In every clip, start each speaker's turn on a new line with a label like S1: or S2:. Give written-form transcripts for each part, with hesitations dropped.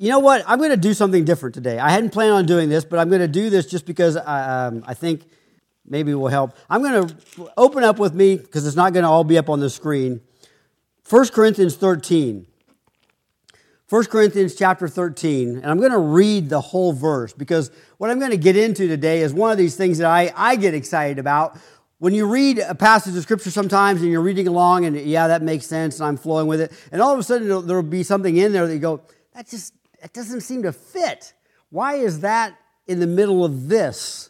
S1: you know what? I'm going to do something different today. I hadn't planned on doing this, but I'm going to do this just because I think maybe it will help. I'm going to open up with me, because it's not going to all be up on the screen, 1 Corinthians 13. 1 Corinthians chapter 13, and I'm going to read the whole verse, because what I'm going to get into today is one of these things that I get excited about. When you read a passage of Scripture sometimes and you're reading along and yeah, that makes sense and I'm flowing with it, and all of a sudden there will be something in there that you go, it doesn't seem to fit. Why is that in the middle of this?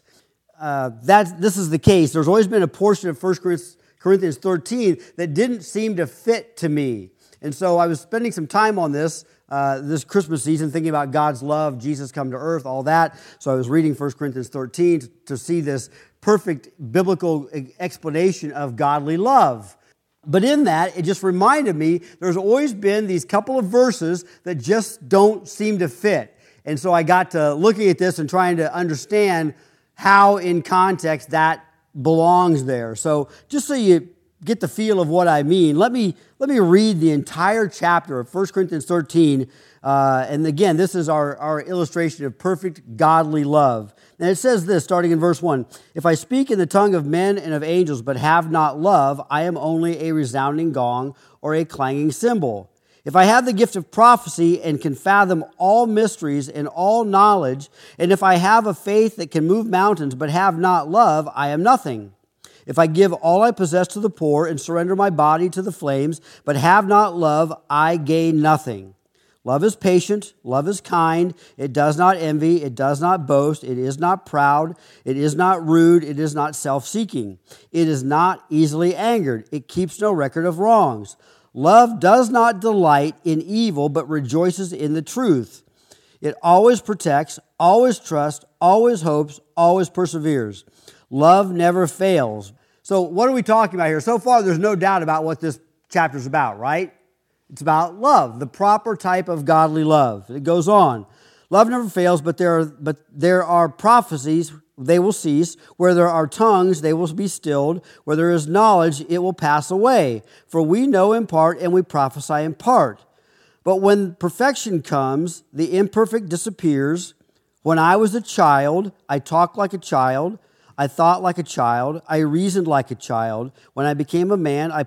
S1: This is the case. There's always been a portion of 1 Corinthians 13 that didn't seem to fit to me. And so I was spending some time on this Christmas season, thinking about God's love, Jesus come to earth, all that. So I was reading 1 Corinthians 13 to see this perfect biblical explanation of godly love. But in that, it just reminded me there's always been these couple of verses that just don't seem to fit. And so I got to looking at this and trying to understand how in context that belongs there. So just so you get the feel of what I mean, let me read the entire chapter of 1 Corinthians 13. And again, this is our illustration of perfect godly love. And it says this, starting in verse 1, "If I speak in the tongue of men and of angels, but have not love, I am only a resounding gong or a clanging cymbal. If I have the gift of prophecy and can fathom all mysteries and all knowledge, and if I have a faith that can move mountains, but have not love, I am nothing. If I give all I possess to the poor and surrender my body to the flames, but have not love, I gain nothing. Love is patient, love is kind, it does not envy, it does not boast, it is not proud, it is not rude, it is not self-seeking. It is not easily angered, it keeps no record of wrongs. Love does not delight in evil, but rejoices in the truth. It always protects, always trusts, always hopes, always perseveres. Love never fails." So what are we talking about here? So far, there's no doubt about what this chapter is about, right? It's about love, the proper type of godly love. It goes on. "Love never fails, but there are prophecies, they will cease. Where there are tongues, they will be stilled. Where there is knowledge, it will pass away. For we know in part, and we prophesy in part. But when perfection comes, the imperfect disappears. When I was a child, I talked like a child. I thought like a child. I reasoned like a child. When I became a man, I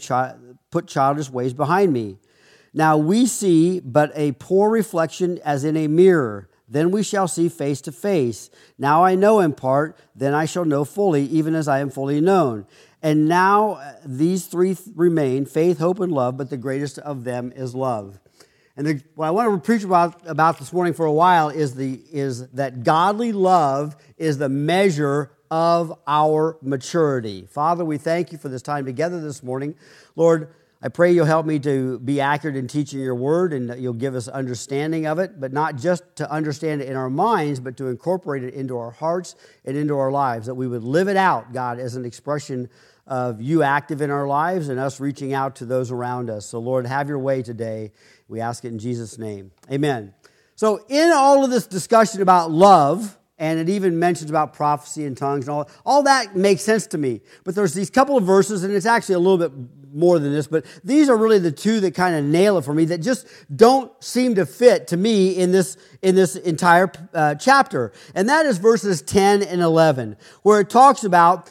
S1: put childish ways behind me. Now we see but a poor reflection as in a mirror. Then we shall see face to face. Now I know in part, then I shall know fully, even as I am fully known. And now these three remain, faith, hope, and love, but the greatest of them is love." And what I want to preach about this morning for a while is that godly love is the measure of our maturity. Father, we thank you for this time together this morning. Lord, I pray you'll help me to be accurate in teaching your word, and that you'll give us understanding of it, but not just to understand it in our minds, but to incorporate it into our hearts and into our lives, that we would live it out, God, as an expression of you active in our lives and us reaching out to those around us. So, Lord, have your way today. We ask it in Jesus' name. Amen. So in all of this discussion about love, and it even mentions about prophecy and tongues and all that makes sense to me. But there's these couple of verses, and it's actually a little bit more than this, but these are really the two that kind of nail it for me, that just don't seem to fit to me in this entire chapter. And that is verses 10 and 11, where it's talking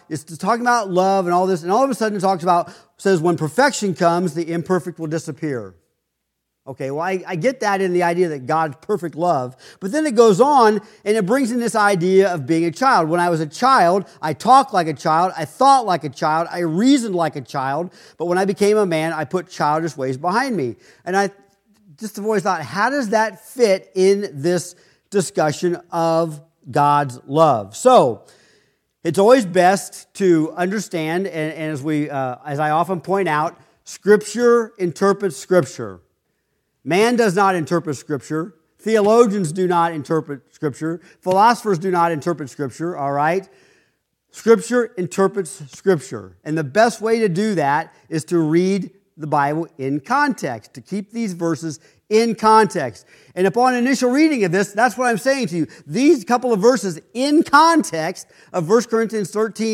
S1: about love and all this, and all of a sudden it says, when perfection comes, the imperfect will disappear. Okay, well, I get that in the idea that God's perfect love, but then it goes on and it brings in this idea of being a child. When I was a child, I talked like a child, I thought like a child, I reasoned like a child, but when I became a man, I put childish ways behind me. And I just have always thought, how does that fit in this discussion of God's love? So, it's always best to understand, and as I often point out, Scripture interprets Scripture. Man does not interpret Scripture. Theologians do not interpret Scripture. Philosophers do not interpret Scripture, all right? Scripture interprets Scripture. And the best way to do that is to read the Bible in context, to keep these verses in context. And upon initial reading of this, that's what I'm saying to you. These couple of verses in context of 1 Corinthians 13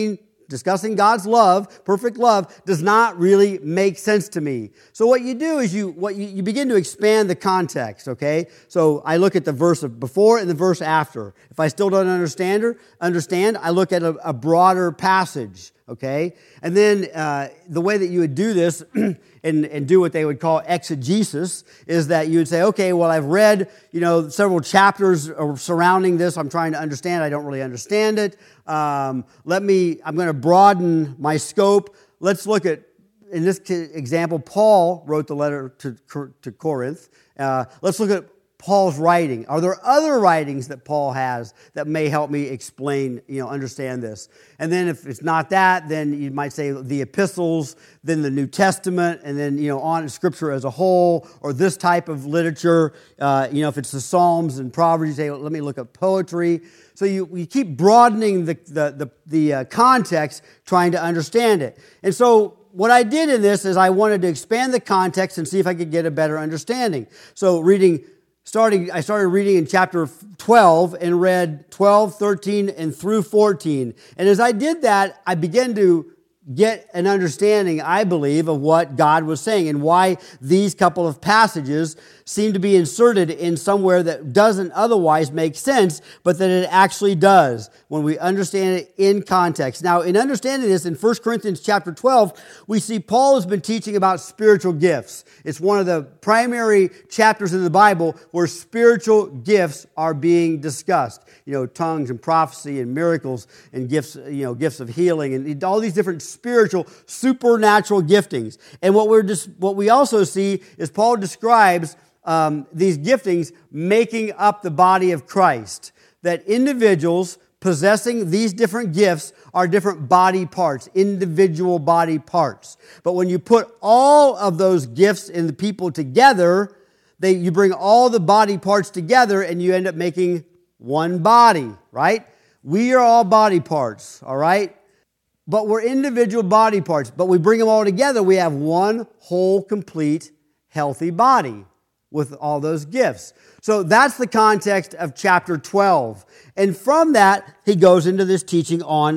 S1: discussing God's love, perfect love, does not really make sense to me. So what you do is you begin to expand the context, okay? So I look at the verse before and the verse after. If I still don't understand, I look at a broader passage, okay? And then the way that you would do this and do what they would call exegesis is that you would say, okay, well, I've read, several chapters surrounding this. I'm trying to understand. I don't really understand it. I'm going to broaden my scope. Let's look at, in this example, Paul wrote the letter to Corinth. Let's look at Paul's writing. Are there other writings that Paul has that may help me explain, understand this? And then if it's not that, then you might say the epistles, then the New Testament, and then, on Scripture as a whole, or this type of literature. If it's the Psalms and Proverbs, you say, let me look at poetry. So you keep broadening the context, trying to understand it. And so what I did in this is I wanted to expand the context and see if I could get a better understanding. So I started reading in chapter 12 and read 12, 13, and through 14. And as I did that, I began to get an understanding, I believe, of what God was saying and why these couple of passages seem to be inserted in somewhere that doesn't otherwise make sense, but that it actually does when we understand it in context. Now, in understanding this, in 1 Corinthians chapter 12, we see Paul has been teaching about spiritual gifts. It's one of the primary chapters in the Bible where spiritual gifts are being discussed. Tongues and prophecy and miracles and gifts, gifts of healing and all these different spiritual, supernatural giftings. And what we also see is Paul describes these giftings making up the body of Christ. That individuals possessing these different gifts are different body parts, individual body parts. But when you put all of those gifts in the people together, you bring all the body parts together and you end up making one body, right? We are all body parts, all right? But we're individual body parts. But we bring them all together, we have one whole, complete, healthy body with all those gifts. So that's the context of chapter 12. And from that, he goes into this teaching on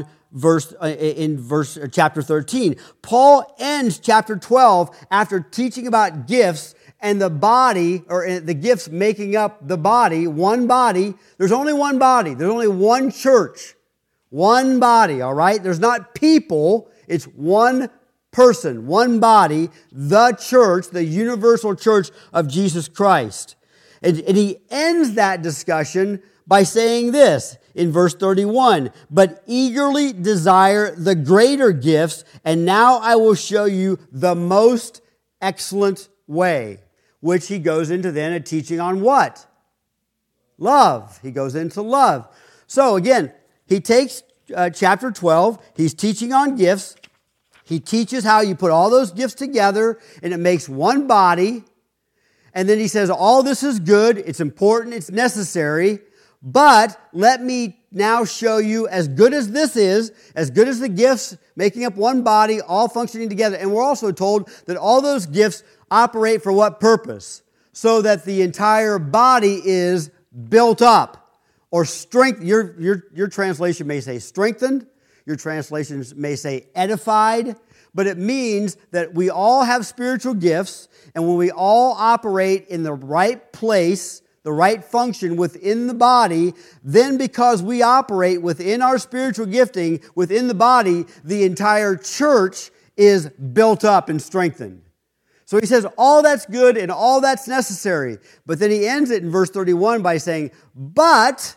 S1: chapter 13. Paul ends chapter 12 after teaching about gifts and the body, or the gifts making up the body, one body. There's only one body. There's only one church. One body, all right? There's not people. It's one person, one body, the church, the universal church of Jesus Christ. And he ends that discussion by saying this in verse 31, "But eagerly desire the greater gifts, and now I will show you the most excellent way," which he goes into then a teaching on what? Love. He goes into love. So again, he takes chapter 12, he's teaching on gifts. He teaches how you put all those gifts together and it makes one body. And then he says, all this is good, it's important, it's necessary, but let me now show you, as good as this is, as good as the gifts making up one body, all functioning together. And we're also told that all those gifts operate for what purpose? So that the entire body is built up. Or strength, your translation may say strengthened, your translations may say edified, but it means that we all have spiritual gifts, and when we all operate in the right place, the right function within the body, then because we operate within our spiritual gifting, within the body, the entire church is built up and strengthened. So he says, all that's good and all that's necessary. But then he ends it in verse 31 by saying, But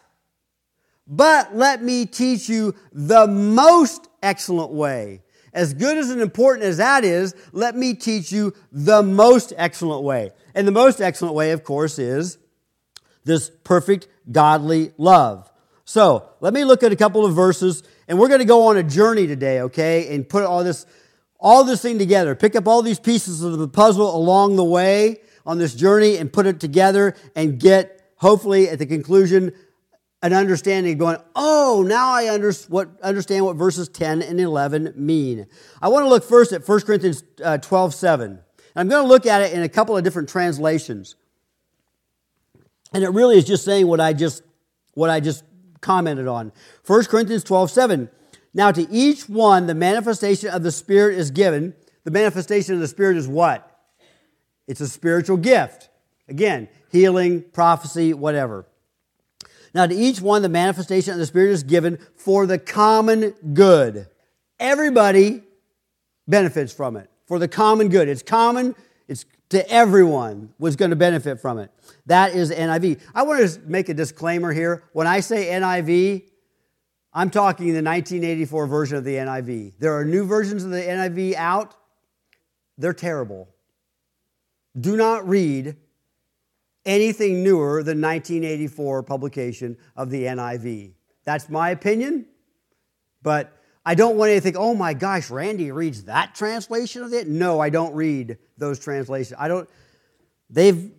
S1: let me teach you the most excellent way. As good as and important as that is, let me teach you the most excellent way. And the most excellent way, of course, is this perfect godly love. So let me look at a couple of verses, and we're going to go on a journey today, okay, and put all this thing together. Pick up all these pieces of the puzzle along the way on this journey and put it together and get, hopefully, at the conclusion, an understanding going, oh, now I understand what verses 10 and 11 mean. I want to look first at 1 Corinthians 12:7. I'm going to look at it in a couple of different translations. And it really is just saying what I just commented on. 1 Corinthians 12:7. Now to each one the manifestation of the Spirit is given. The manifestation of the Spirit is what? It's a spiritual gift. Again, healing, prophecy, whatever. Now to each one the manifestation of the Spirit is given for the common good. Everybody benefits from it. For the common good. It's common. It's to everyone was going to benefit from it. That is NIV. I want to make a disclaimer here. When I say NIV, I'm talking the 1984 version of the NIV. There are new versions of the NIV out. They're terrible. Do not read anything newer than 1984 publication of the NIV. That's my opinion, but I don't want you to think, oh my gosh, Randy reads that translation of it. No, I don't read those translations. They've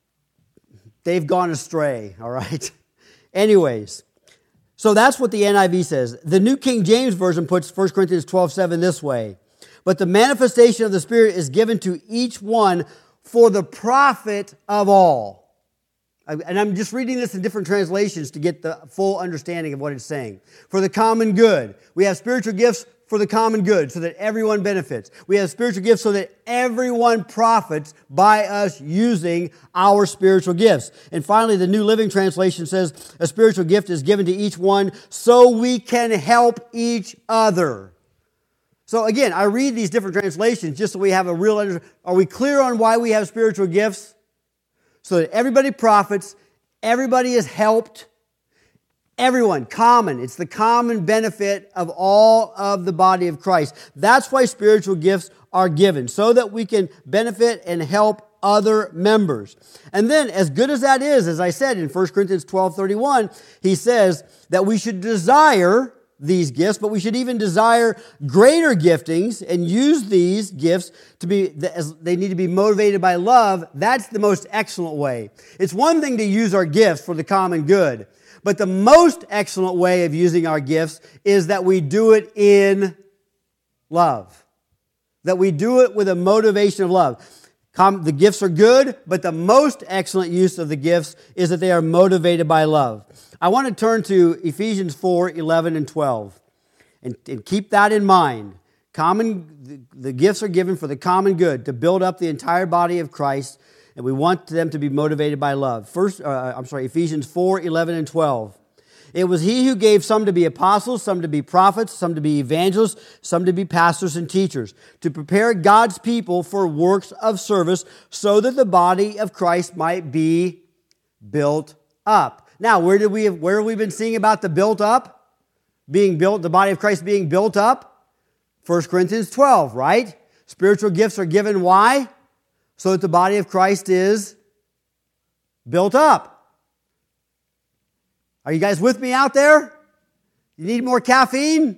S1: gone astray, all right? Anyways, so that's what the NIV says. The New King James Version puts 1 Corinthians 12:7 this way. But the manifestation of the Spirit is given to each one for the profit of all. And I'm just reading this in different translations to get the full understanding of what it's saying. For the common good. We have spiritual gifts for the common good, so that everyone benefits. We have spiritual gifts so that everyone profits by us using our spiritual gifts. And finally, the New Living Translation says, a spiritual gift is given to each one so we can help each other. So again, I read these different translations just so we have a real understanding. Are we clear on why we have spiritual gifts? So that everybody profits, everybody is helped, everyone, common. It's the common benefit of all of the body of Christ. That's why spiritual gifts are given, so that we can benefit and help other members. And then, as good as that is, as I said in 1 Corinthians 12:31, he says that we should desire these gifts, but we should even desire greater giftings and use these gifts to be, as they need to be motivated by love. That's the most excellent way. It's one thing to use our gifts for the common good, but the most excellent way of using our gifts is that we do it in love. That we do it with a motivation of love. The gifts are good, but the most excellent use of the gifts is that they are motivated by love. I want to turn to Ephesians 4:11 and 12. And keep that in mind. The gifts are given for the common good, to build up the entire body of Christ, and we want them to be motivated by love. Ephesians 4:11 and 12. It was He who gave some to be apostles, some to be prophets, some to be evangelists, some to be pastors and teachers, to prepare God's people for works of service, so that the body of Christ might be built up. Now, where have we been seeing about the built up? Being built, the body of Christ being built up? 1 Corinthians 12, right? Spiritual gifts are given, why? So that the body of Christ is built up. Are you guys with me out there? You need more caffeine?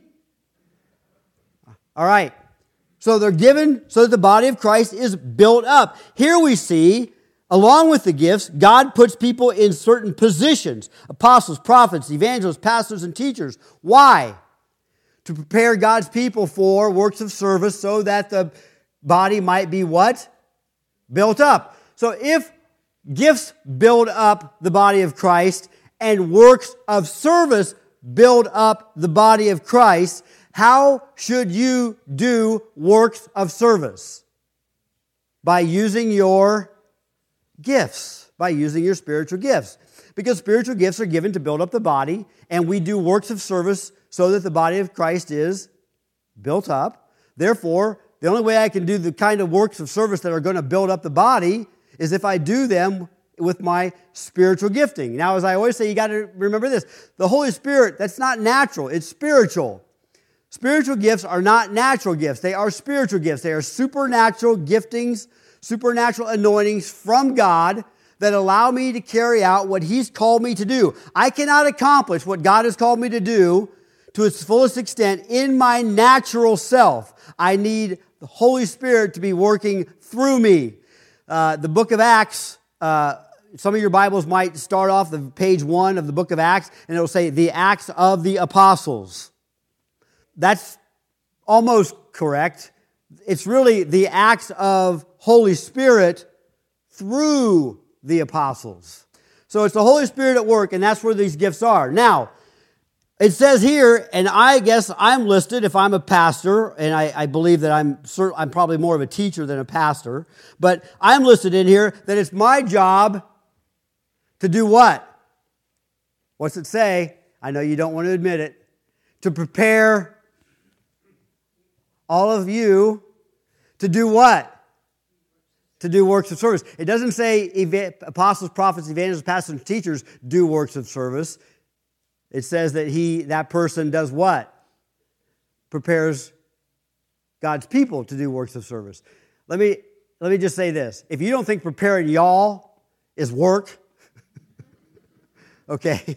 S1: All right. So they're given so that the body of Christ is built up. Here we see, along with the gifts, God puts people in certain positions. Apostles, prophets, evangelists, pastors, and teachers. Why? To prepare God's people for works of service so that the body might be what? Built up. So if gifts build up the body of Christ and works of service build up the body of Christ, how should you do works of service? By using your gifts, by using your spiritual gifts. Because spiritual gifts are given to build up the body, and we do works of service so that the body of Christ is built up. Therefore, the only way I can do the kind of works of service that are going to build up the body is if I do them with my spiritual gifting. Now, as I always say, you got to remember this. The Holy Spirit, that's not natural. It's spiritual. Spiritual gifts are not natural gifts. They are spiritual gifts. They are supernatural giftings, supernatural anointings from God that allow me to carry out what He's called me to do. I cannot accomplish what God has called me to do to its fullest extent in my natural self. I need the Holy Spirit to be working through me. The book of Acts, some of your Bibles might start off the page 1 of the book of Acts, and it'll say the Acts of the Apostles. That's almost correct. It's really the acts of Holy Spirit through the apostles. So it's the Holy Spirit at work, and that's where these gifts are. Now, It says here, and I guess I'm listed if I'm a pastor, and I believe that I'm probably more of a teacher than a pastor, but I'm listed in here that it's my job to do what? What's it say? I know you don't want to admit it. To prepare all of you to do what? To do works of service. It doesn't say apostles, prophets, evangelists, pastors, and teachers do works of service. It says that that person does what? Prepares God's people to do works of service. Let me just say this. If you don't think preparing y'all is work, okay?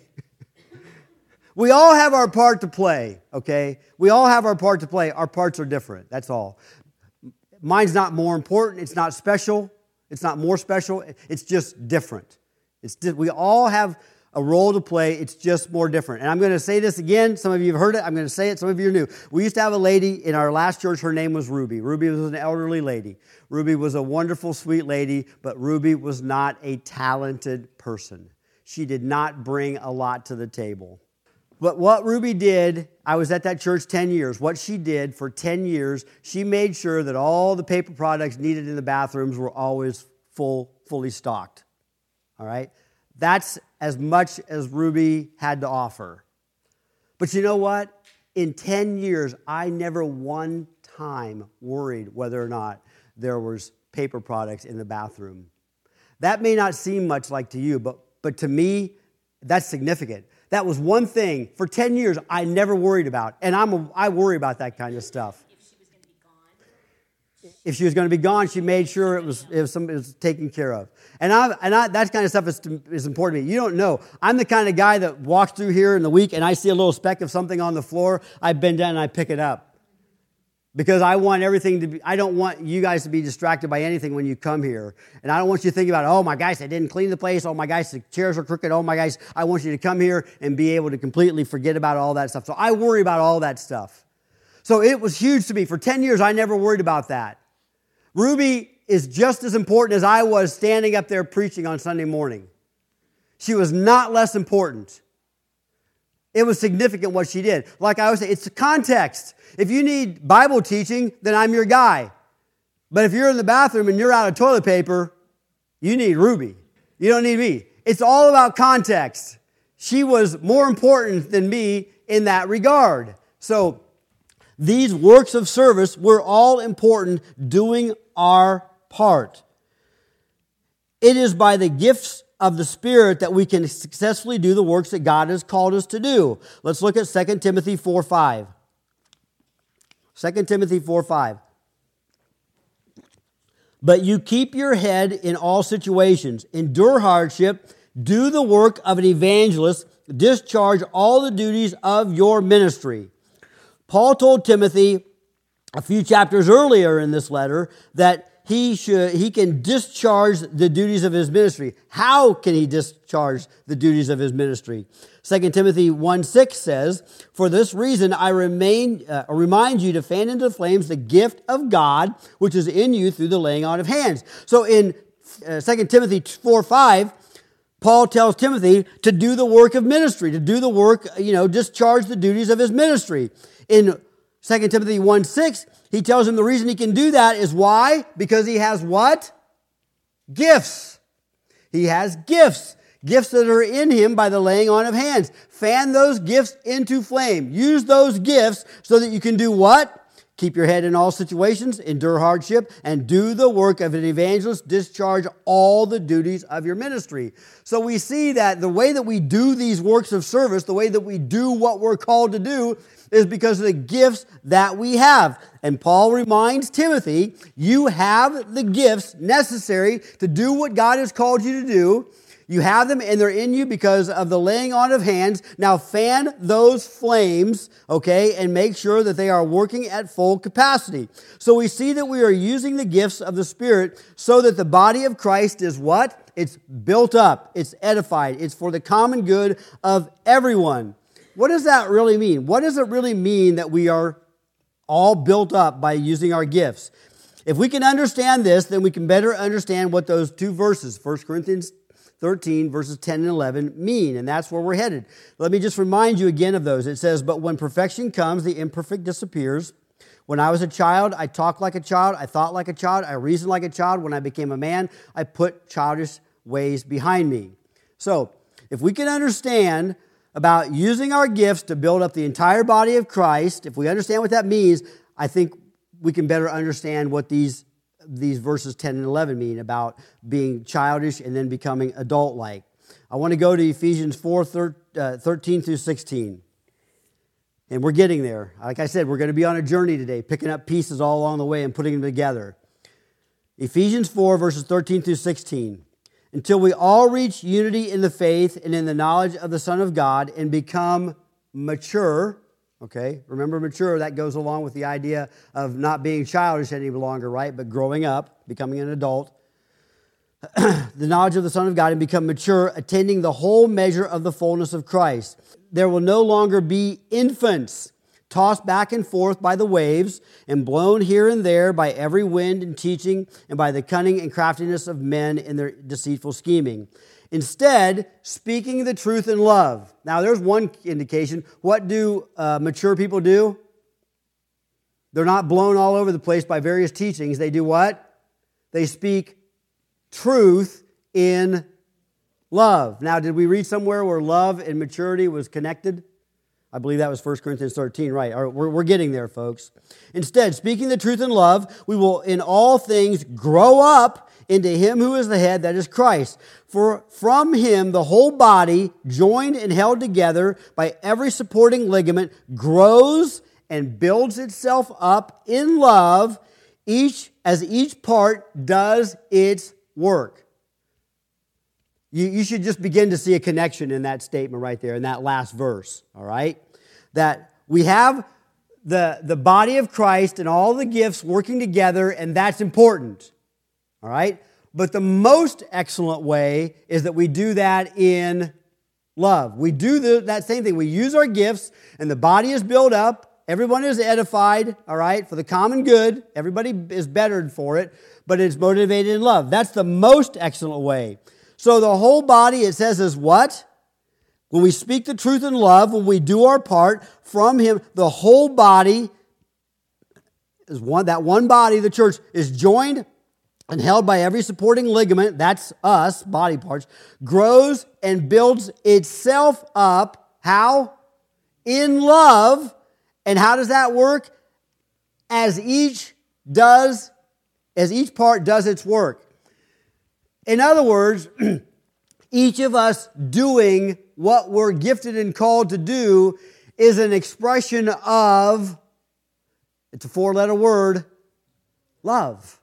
S1: We all have our part to play, okay? We all have our part to play. Our parts are different, that's all. Mine's not more important. It's not special. It's not more special. It's just different. We all have a role to play. It's just more different. And I'm going to say this again. Some of you have heard it. I'm going to say it. Some of you are new. We used to have a lady in our last church. Her name was Ruby. Ruby was an elderly lady. Ruby was a wonderful, sweet lady, but Ruby was not a talented person. She did not bring a lot to the table. But what Ruby did, I was at that church 10 years. What she did for 10 years, she made sure that all the paper products needed in the bathrooms were always fully stocked. All right? That's as much as Ruby had to offer. But you know what? In 10 years, I never one time worried whether or not there was paper products in the bathroom. That may not seem much like to you, but to me, that's significant. That was one thing for 10 years I never worried about. And I worry about that kind of stuff. If she was going to be gone, she made sure it was taken care of. And that kind of stuff is important to me. You don't know. I'm the kind of guy that walks through here in the week and I see a little speck of something on the floor. I bend down and I pick it up. Because I don't want you guys to be distracted by anything when you come here. And I don't want you to think about, oh my gosh, I didn't clean the place. Oh my gosh, the chairs are crooked. Oh my gosh, I want you to come here and be able to completely forget about all that stuff. So I worry about all that stuff. So it was huge to me. For 10 years, I never worried about that. Ruby is just as important as I was standing up there preaching on Sunday morning. She was not less important. It was significant what she did. Like I always say, it's the context. If you need Bible teaching, then I'm your guy. But if you're in the bathroom and you're out of toilet paper, you need Ruby. You don't need me. It's all about context. She was more important than me in that regard. So these works of service were all important, doing our part. It is by the gifts of the Spirit that we can successfully do the works that God has called us to do. Let's look at 2 Timothy 4:5. 2 Timothy 4:5. But you keep your head in all situations, endure hardship, do the work of an evangelist, discharge all the duties of your ministry. Paul told Timothy a few chapters earlier in this letter that he can discharge the duties of his ministry. How can he discharge the duties of his ministry? 2 Timothy 1:6 says, for this reason I remind you to fan into the flames the gift of God, which is in you through the laying on of hands. So in 2 Timothy 4:5, Paul tells Timothy to do the work of ministry, to do the work, discharge the duties of his ministry. In 2 Timothy 1:6, he tells him the reason he can do that is why? Because he has what? Gifts. He has gifts. Gifts that are in him by the laying on of hands. Fan those gifts into flame. Use those gifts so that you can do what? Keep your head in all situations, endure hardship, and do the work of an evangelist, discharge all the duties of your ministry. So we see that the way that we do these works of service, the way that we do what we're called to do, is because of the gifts that we have. And Paul reminds Timothy, you have the gifts necessary to do what God has called you to do. You have them and they're in you because of the laying on of hands. Now fan those flames, okay, and make sure that they are working at full capacity. So we see that we are using the gifts of the Spirit so that the body of Christ is what? It's built up. It's edified. It's for the common good of everyone. What does that really mean? What does it really mean that we are all built up by using our gifts? If we can understand this, then we can better understand what those two verses, 1 Corinthians 13, verses 10 and 11 mean, and that's where we're headed. Let me just remind you again of those. It says, but when perfection comes, the imperfect disappears. When I was a child, I talked like a child, I thought like a child, I reasoned like a child. When I became a man, I put childish ways behind me. So, if we can understand about using our gifts to build up the entire body of Christ, if we understand what that means, I think we can better understand what these verses 10 and 11 mean about being childish and then becoming adult-like. I want to go to Ephesians 4, 13 through 16. And we're getting there. Like I said, we're going to be on a journey today, picking up pieces all along the way and putting them together. Ephesians 4, verses 13 through 16. Until we all reach unity in the faith and in the knowledge of the Son of God and become mature. Okay, remember mature, that goes along with the idea of not being childish any longer, right? But growing up, becoming an adult. The knowledge of the Son of God and become mature, attaining the whole measure of the fullness of Christ. There will no longer be infants, tossed back and forth by the waves and blown here and there by every wind and teaching and by the cunning and craftiness of men in their deceitful scheming. Instead, speaking the truth in love. Now, there's one indication. What do mature people do? They're not blown all over the place by various teachings. They do what? They speak truth in love. Now, did we read somewhere where love and maturity was connected? I believe that was 1 Corinthians 13, right? We're getting there, folks. Instead, speaking the truth in love, we will in all things grow up into Him who is the head, that is Christ. For from Him the whole body, joined and held together by every supporting ligament, grows and builds itself up in love, as each part does its work. You should just begin to see a connection in that statement right there, in that last verse, all right? That we have the body of Christ and all the gifts working together, and that's important, all right? But the most excellent way is that we do that in love. We do that same thing. We use our gifts, and the body is built up. Everyone is edified, all right, for the common good. Everybody is bettered for it, but it's motivated in love. That's the most excellent way. So the whole body, it says, is what? When we speak the truth in love, when we do our part from Him, the whole body is one. That one body, the church, is joined and held by every supporting ligament, that's us, body parts, grows and builds itself up. How? In love. And how does that work? As each part does its work. In other words, each of us doing what we're gifted and called to do is an expression of, it's a 4-letter word, love.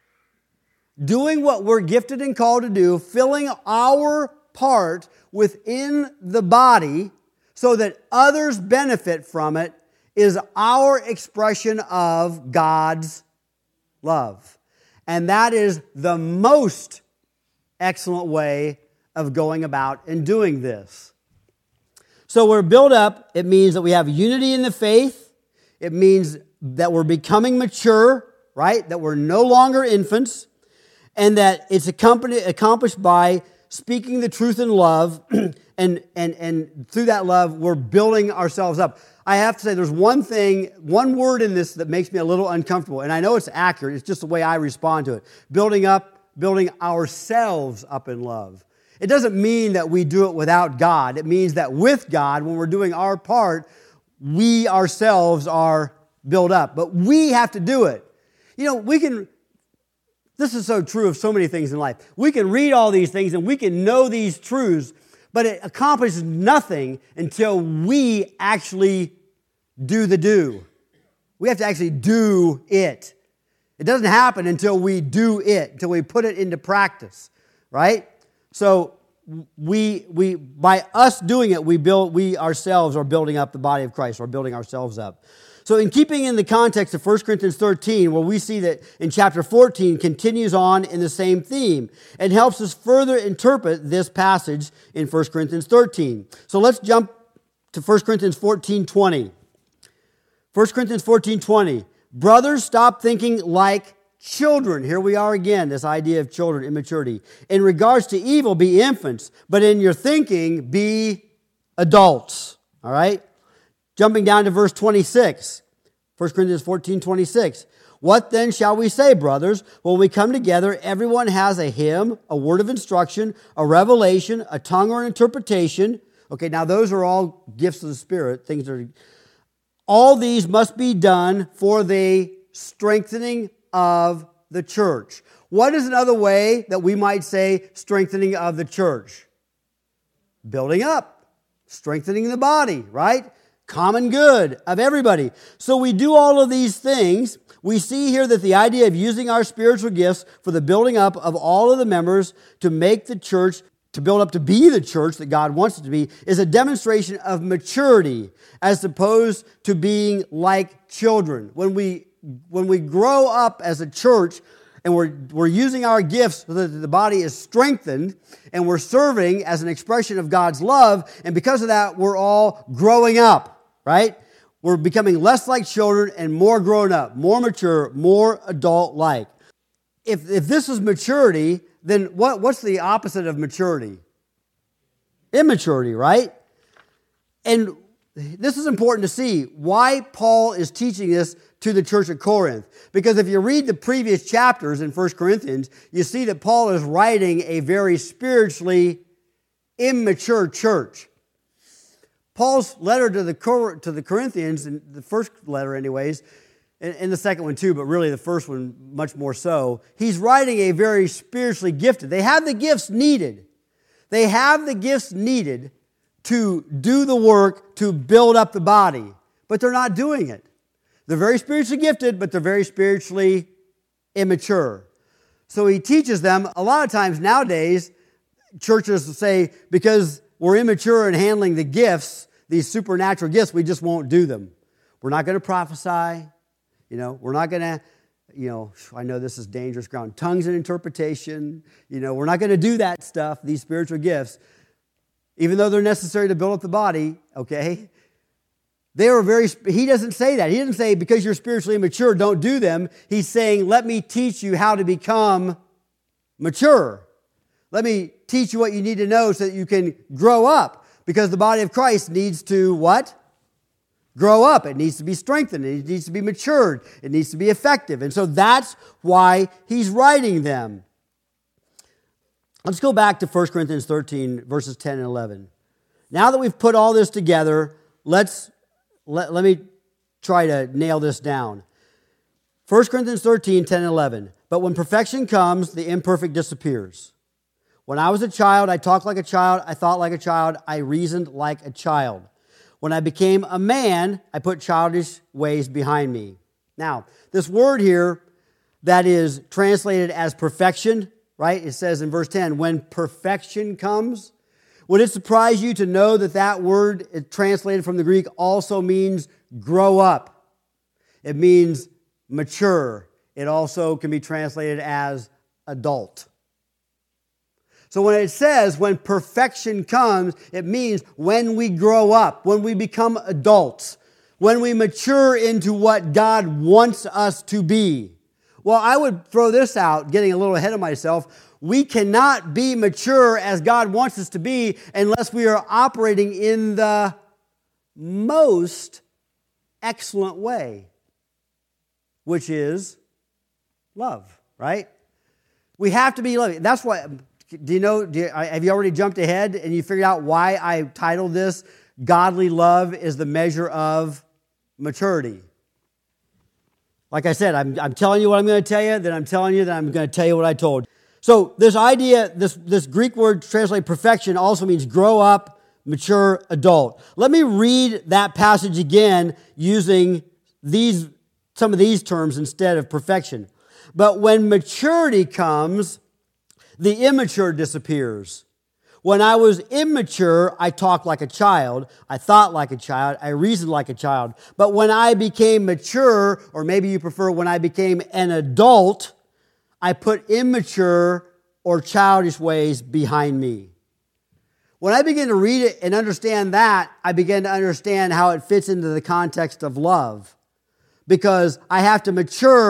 S1: Doing what we're gifted and called to do, filling our part within the body so that others benefit from it, is our expression of God's love. And that is the most excellent way of going about and doing this. So we're built up. It means that we have unity in the faith. It means that we're becoming mature, right? That we're no longer infants. And that it's accomplished by speaking the truth in love. and through that love, we're building ourselves up. I have to say there's one word in this that makes me a little uncomfortable. And I know it's accurate. It's just the way I respond to it. Building ourselves up in love. It doesn't mean that we do it without God. It means that with God, when we're doing our part, we ourselves are built up. But we have to do it. You know, this is so true of so many things in life. We can read all these things and we can know these truths, but it accomplishes nothing until we actually do the do. We have to actually do it. It doesn't happen until we do it, until we put it into practice, right? So we by us doing it, we ourselves are building up the body of Christ, or building ourselves up. So in keeping in the context of 1 Corinthians 13, where we see that in chapter 14 continues on in the same theme, it helps us further interpret this passage in 1 Corinthians 13. So let's jump to 1 Corinthians 14:20. 1 Corinthians 14:20. Brothers, stop thinking like children. Here we are again, this idea of children, immaturity. In regards to evil, be infants, but in your thinking, be adults. All right? Jumping down to verse 26, 1 Corinthians 14:26. What then shall we say, brothers? When we come together, everyone has a hymn, a word of instruction, a revelation, a tongue or an interpretation. Okay, now those are all gifts of the Spirit. All these must be done for the strengthening of the church. What is another way that we might say strengthening of the church? Building up, strengthening the body, right? Common good of everybody. So we do all of these things. We see here that the idea of using our spiritual gifts for the building up of all of the members to make the church, to build up to be the church that God wants it to be, is a demonstration of maturity as opposed to being like children. When we grow up as a church and we're using our gifts so that the body is strengthened and we're serving as an expression of God's love, and because of that, we're all growing up, right? We're becoming less like children and more grown up, more mature, more adult-like. If this is maturity, then what's the opposite of maturity? Immaturity, right? And this is important to see why Paul is teaching this to the church at Corinth. Because if you read the previous chapters in 1 Corinthians, you see that Paul is writing a very spiritually immature church. Paul's letter to the Corinthians, in the first letter anyways, and the second one too, but really the first one much more so, he's writing a very spiritually gifted. They have the gifts needed. They have the gifts needed to do the work to build up the body, but they're not doing it. They're very spiritually gifted, but they're very spiritually immature. So he teaches them, a lot of times nowadays, churches will say, because we're immature in handling the gifts, these supernatural gifts, we just won't do them. We're not going to prophesy. We're not going to, I know this is dangerous ground. Tongues and interpretation. We're not going to do that stuff, these spiritual gifts, even though they're necessary to build up the body, okay? He doesn't say that. He doesn't say, because you're spiritually immature, don't do them. He's saying, let me teach you how to become mature. Let me teach you what you need to know so that you can grow up. Because the body of Christ needs to what? Grow up. It needs to be strengthened. It needs to be matured. It needs to be effective. And so that's why he's writing them. Let's go back to 1 Corinthians 13, verses 10 and 11. Now that we've put all this together, let me try to nail this down. 1 Corinthians 13, 10 and 11. But when perfection comes, the imperfect disappears. When I was a child, I talked like a child, I thought like a child, I reasoned like a child. When I became a man, I put childish ways behind me. Now, this word here that is translated as perfection, right? It says in verse 10, when perfection comes. Would it surprise you to know that that word translated from the Greek also means grow up? It means mature. It also can be translated as adult. So when it says when perfection comes, it means when we grow up, when we become adults, when we mature into what God wants us to be. Well, I would throw this out, getting a little ahead of myself. We cannot be mature as God wants us to be unless we are operating in the most excellent way, which is love, right? We have to be loving. That's why... have you already jumped ahead and you figured out why I titled this, Godly Love is the Measure of Maturity? Like I said, I'm telling you what I'm going to tell you, then I'm telling you that I'm going to tell you what I told. So this idea, this Greek word translated perfection also means grow up, mature, adult. Let me read that passage again using some of these terms instead of perfection. But when maturity comes, the immature disappears. When I was immature, I talked like a child. I thought like a child. I reasoned like a child. But when I became mature, or maybe you prefer when I became an adult, I put immature or childish ways behind me. When I began to read it and understand that, I began to understand how it fits into the context of love. Because I have to mature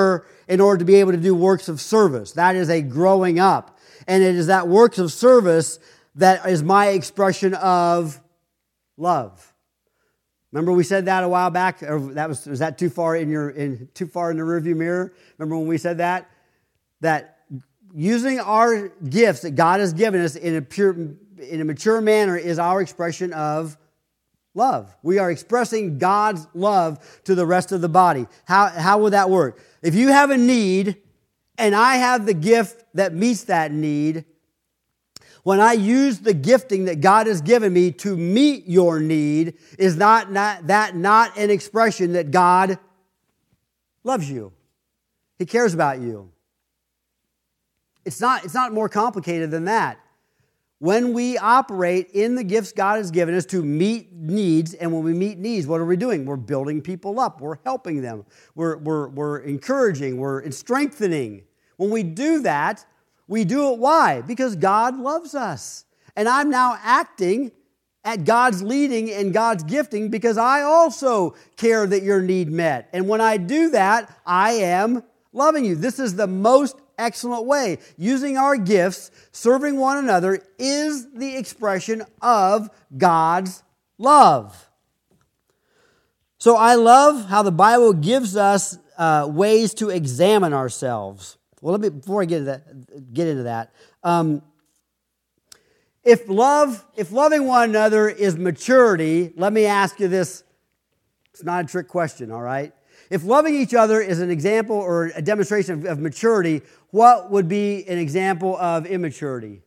S1: in order to be able to do works of service. That is a growing up. And it is that works of service that is my expression of love. Remember we said that a while back? Or was that too far in the rearview mirror? Remember when we said that? That using our gifts that God has given us in a mature manner is our expression of love. We are expressing God's love to the rest of the body. How would that work? If you have a need and I have the gift that meets that need, when I use the gifting that God has given me to meet your need, is not an expression that God loves you? He cares about you. It's not more complicated than that. When we operate in the gifts God has given us to meet needs, and when we meet needs, what are we doing? We're building people up. We're helping them. We're encouraging. We're strengthening. When we do that, we do it why? Because God loves us. And I'm now acting at God's leading and God's gifting because I also care that your need met. And when I do that, I am loving you. This is the most excellent way. Using our gifts, serving one another, is the expression of God's love. So I love how the Bible gives us ways to examine ourselves. Well, before I get into that, if loving one another is maturity, let me ask you this. It's not a trick question, all right? If loving each other is an example or a demonstration of maturity, what would be an example of immaturity?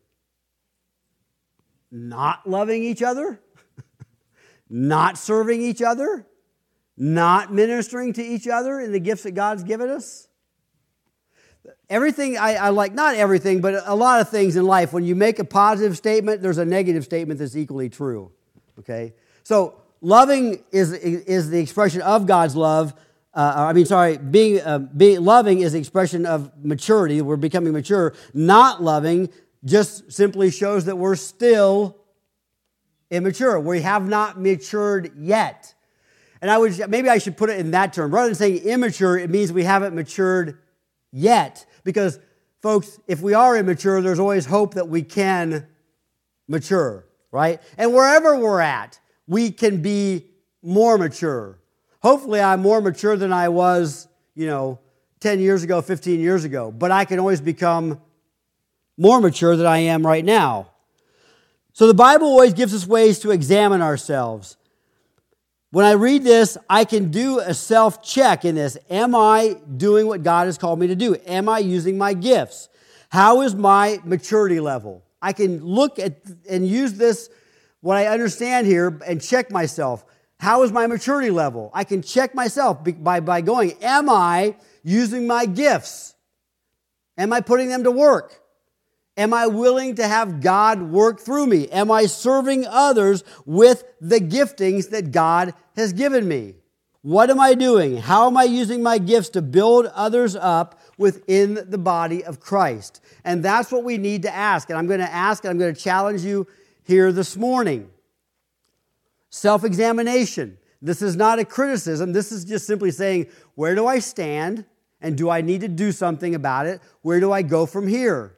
S1: Not loving each other? Not serving each other? Not ministering to each other in the gifts that God's given us? Everything I like, not everything, but a lot of things in life, when you make a positive statement, there's a negative statement that's equally true. Okay? So loving is the expression of God's love. Being loving is the expression of maturity. We're becoming mature. Not loving just simply shows that we're still immature. We have not matured yet. And maybe I should put it in that term. Rather than saying immature, it means we haven't matured yet. Because, folks, if we are immature, there's always hope that we can mature, right? And wherever we're at, we can be more mature. Hopefully, I'm more mature than I was, 10 years ago, 15 years ago. But I can always become more mature than I am right now. So the Bible always gives us ways to examine ourselves. When I read this, I can do a self-check in this. Am I doing what God has called me to do? Am I using my gifts? How is my maturity level? I can look at and use this, what I understand here, and check myself. How is my maturity level? I can check myself by going, am I using my gifts? Am I putting them to work? Am I willing to have God work through me? Am I serving others with the giftings that God has given me? What am I doing? How am I using my gifts to build others up within the body of Christ? And that's what we need to ask. And I'm going to ask, and I'm going to challenge you here this morning. Self-examination. This is not a criticism. This is just simply saying, where do I stand? And do I need to do something about it? Where do I go from here?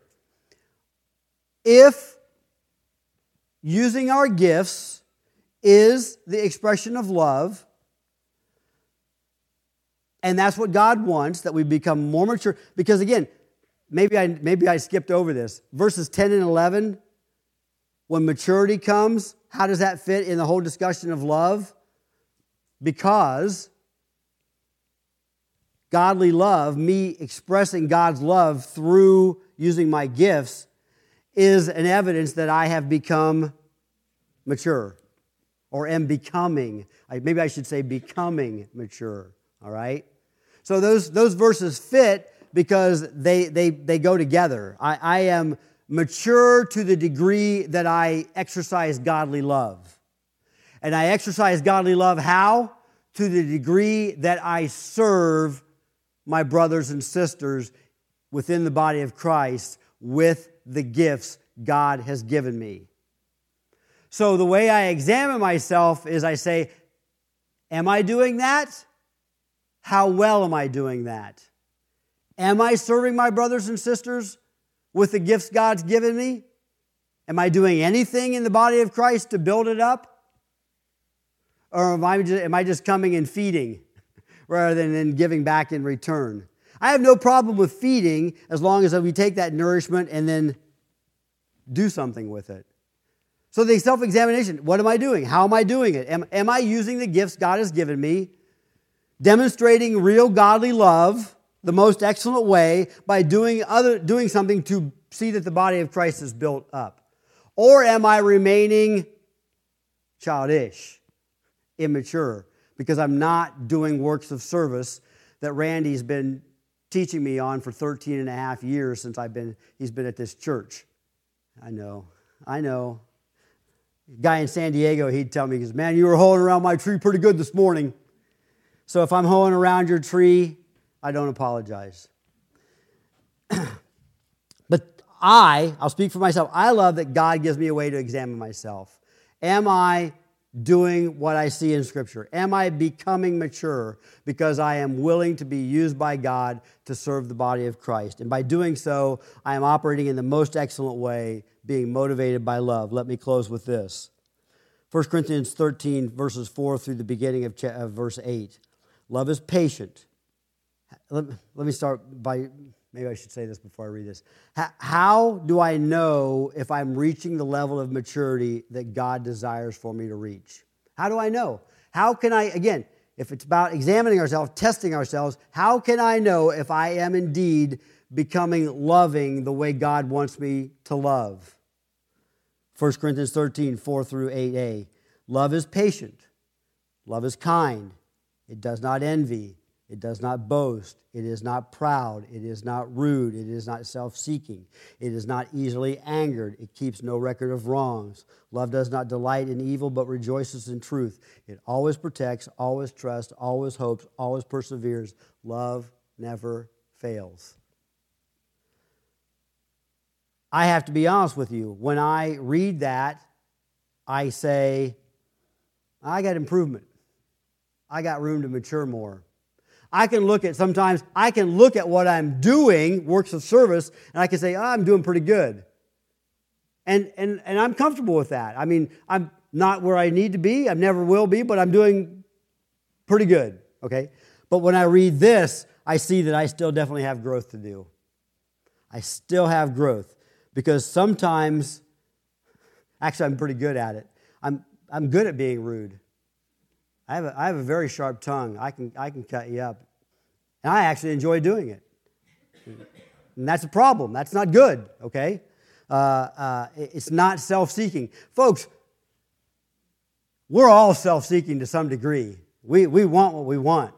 S1: If using our gifts is the expression of love, and that's what God wants, that we become more mature. Because again, maybe I skipped over this. Verses 10 and 11, when maturity comes, how does that fit in the whole discussion of love? Because godly love, me expressing God's love through using my gifts, is an evidence that I have become mature or am becoming. Maybe I should say becoming mature, all right? So those verses fit because they go together. I am mature to the degree that I exercise godly love. And I exercise godly love how? To the degree that I serve my brothers and sisters within the body of Christ with the gifts God has given me. So the way I examine myself is I say, am I doing that? How well am I doing that? Am I serving my brothers and sisters with the gifts God's given me? Am I doing anything in the body of Christ to build it up? Or am I just coming and feeding rather than giving back in return? I have no problem with feeding as long as we take that nourishment and then do something with it. So the self-examination, what am I doing? How am I doing it? Am I using the gifts God has given me, demonstrating real godly love the most excellent way by doing something to see that the body of Christ is built up? Or am I remaining childish, immature, because I'm not doing works of service that Randy's been teaching me on for 13 and a half years since he's been at this church? I know. Guy in San Diego, he'd tell me, he goes, man, you were hoeing around my tree pretty good this morning. So if I'm hoeing around your tree, I don't apologize. But I'll speak for myself. I love that God gives me a way to examine myself. Am I doing what I see in Scripture? Am I becoming mature because I am willing to be used by God to serve the body of Christ? And by doing so, I am operating in the most excellent way, being motivated by love. Let me close with this. 1 Corinthians 13, verses 4 through the beginning of verse 8. Love is patient. Let me start by, maybe I should say this before I read this. How do I know if I'm reaching the level of maturity that God desires for me to reach? How do I know? How can I, again, if it's about examining ourselves, testing ourselves, how can I know if I am indeed becoming loving the way God wants me to love? 1 Corinthians 13, 4 through 8a. Love is patient. Love is kind. It does not envy. It does not boast. It is not proud. It is not rude. It is not self-seeking. It is not easily angered. It keeps no record of wrongs. Love does not delight in evil, but rejoices in truth. It always protects, always trusts, always hopes, always perseveres. Love never fails. I have to be honest with you. When I read that, I say, I got improvement. I got room to mature more. I can look at what I'm doing, works of service, and I can say, I'm doing pretty good. And I'm comfortable with that. I mean, I'm not where I need to be. I never will be, but I'm doing pretty good, okay? But when I read this, I see that I still definitely have growth to do. I still have growth. Because sometimes, actually I'm pretty good at it. I'm good at being rude. I have a very sharp tongue. I can cut you up. And I actually enjoy doing it. And that's a problem. That's not good, okay? It's not self-seeking. Folks, we're all self-seeking to some degree. We want what we want.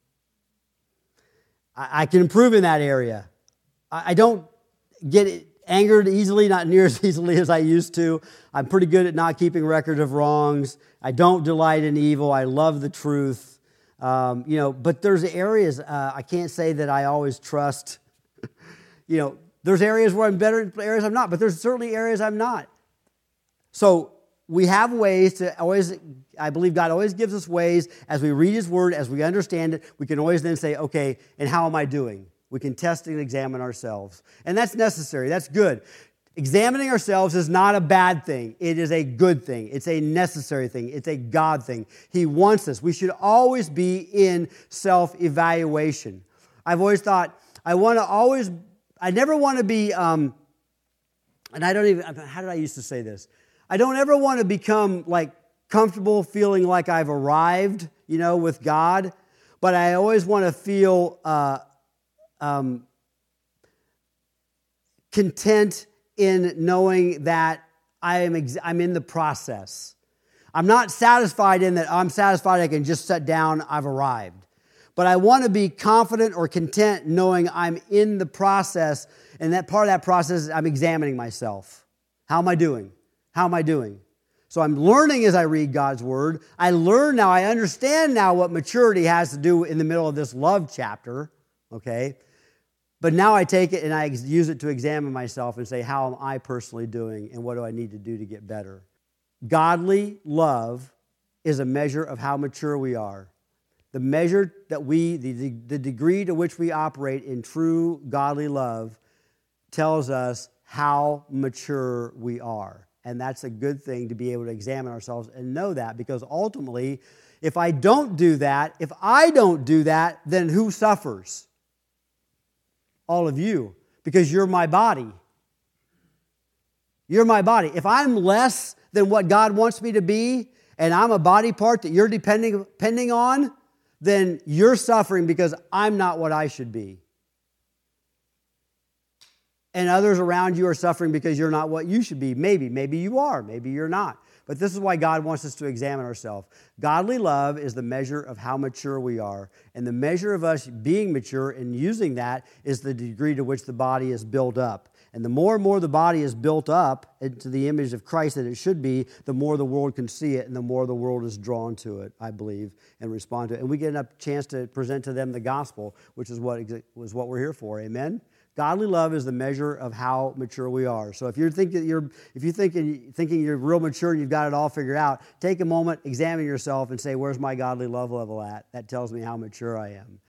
S1: I can improve in that area. I don't get angered easily, not near as easily as I used to. I'm pretty good at not keeping record of wrongs. I don't delight in evil. I love the truth. But there's areas I can't say that I always trust. There's areas where I'm better, areas I'm not, but there's certainly areas I'm not. So we have ways to always, I believe God always gives us ways as we read His Word, as we understand it, we can always then say, okay, and how am I doing? We can test and examine ourselves. And that's necessary. That's good. Examining ourselves is not a bad thing. It is a good thing. It's a necessary thing. It's a God thing. He wants us. We should always be in self-evaluation. I've always thought, I never want to be, and I don't even, how did I used to say this? I don't ever want to become like comfortable feeling like I've arrived, with God, but I always want to feel content in knowing that I'm in the process. I'm not satisfied in that I'm satisfied I can just sit down, I've arrived. But I want to be confident or content knowing I'm in the process, and that part of that process is I'm examining myself. How am I doing? How am I doing? So I'm learning as I read God's Word. I learn now, I understand now what maturity has to do in the middle of this love chapter, okay? But now I take it and I use it to examine myself and say, how am I personally doing and what do I need to do to get better? Godly love is a measure of how mature we are. The measure that the degree to which we operate in true godly love tells us how mature we are. And that's a good thing to be able to examine ourselves and know that, because ultimately, if I don't do that, then who suffers? All of you, because you're my body. You're my body. If I'm less than what God wants me to be, and I'm a body part that you're depending on, then you're suffering because I'm not what I should be. And others around you are suffering because you're not what you should be. Maybe you are, maybe you're not. But this is why God wants us to examine ourselves. Godly love is the measure of how mature we are. And the measure of us being mature and using that is the degree to which the body is built up. And the more and more the body is built up into the image of Christ that it should be, the more the world can see it and the more the world is drawn to it, I believe, and respond to it. And we get a chance to present to them the gospel, which is what we're here for. Amen? Godly love is the measure of how mature we are. So if you're thinking you're real mature and you've got it all figured out, take a moment, examine yourself, and say, "Where's my godly love level at?" That tells me how mature I am.